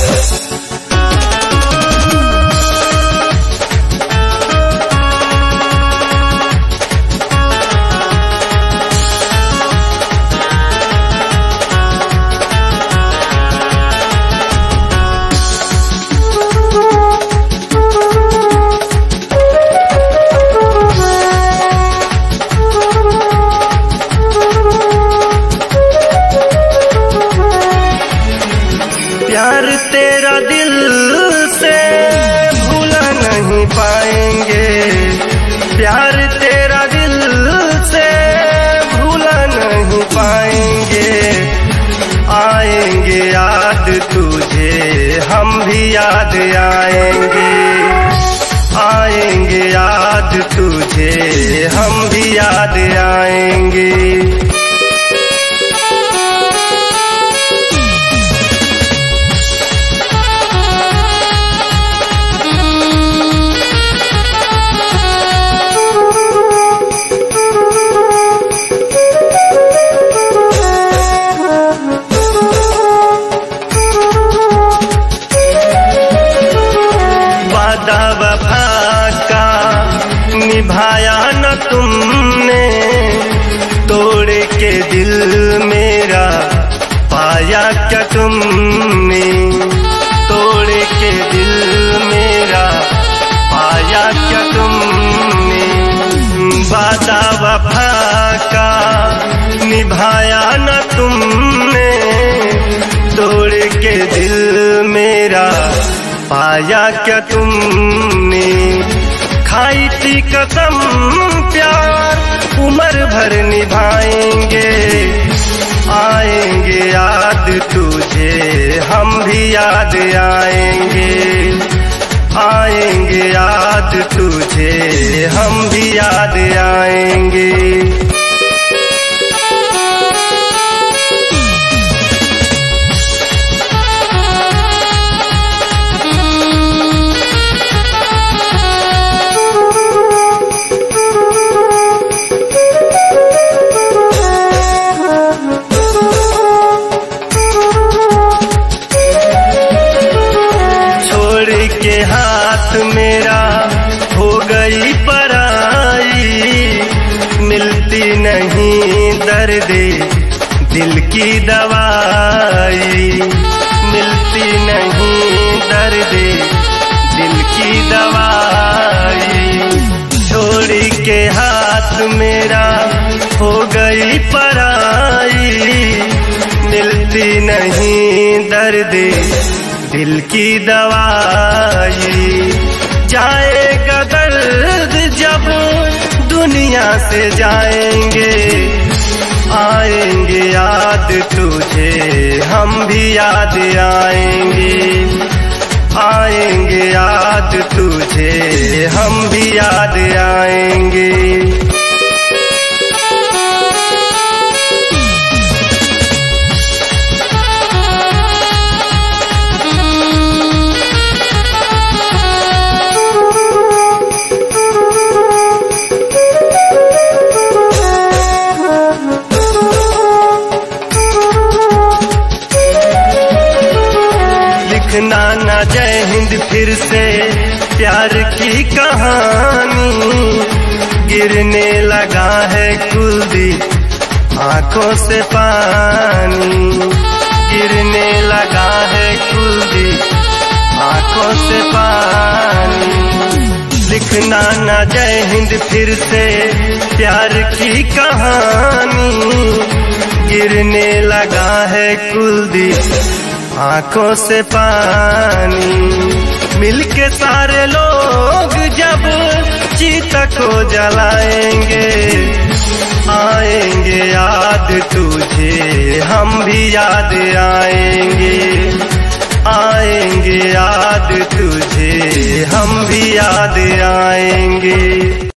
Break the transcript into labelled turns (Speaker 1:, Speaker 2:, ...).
Speaker 1: प्यार तेरा दिल से भूला नहीं पाएंगे, प्यार तेरा दिल से भूला नहीं पाएंगे। आएंगे याद तुझे हम भी याद आएंगे, आएंगे याद तुझे हम भी याद आएंगे। वादा वफा का निभाया न तुमने, तोड़ के दिल मेरा पाया क्या तुमने, तोड़ के दिल मेरा पाया क्या तुमने। वादा वफा का निभाया न तुमने, तोड़ के दिल मेरा पाया क्या तुमने। खाई थी कसम प्यार उम्र भर निभाएंगे, आएंगे याद तुझे हम भी याद आएंगे, आएंगे याद तुझे हम भी याद आएंगे। के हाथ मेरा हो गई पराई, मिलती नहीं दर्द दिल की दवाई, मिलती नहीं दर्द दिल की दवाई। छोड़ी के हाथ मेरा हो गई पराई, मिलती नहीं दर्द दिल की दवाई। जाएगा दर्द जब दुनिया से जाएंगे, आएंगे याद तुझे हम भी याद आएंगे, आएंगे याद तुझे हम भी याद आएंगे। लिखना ना जय हिंद फिर से प्यार की कहानी, गिरने लगा है कुलदीप आंखों से पानी, गिरने लगा है कुलदीप आंखों से पानी। लिखना ना जय हिंद फिर से प्यार की कहानी, गिरने लगा है कुलदीप आंखों से पानी। मिलके सारे लोग जब चीता को जलाएंगे, आएंगे याद तुझे हम भी याद आएंगे, आएंगे याद तुझे हम भी याद आएंगे।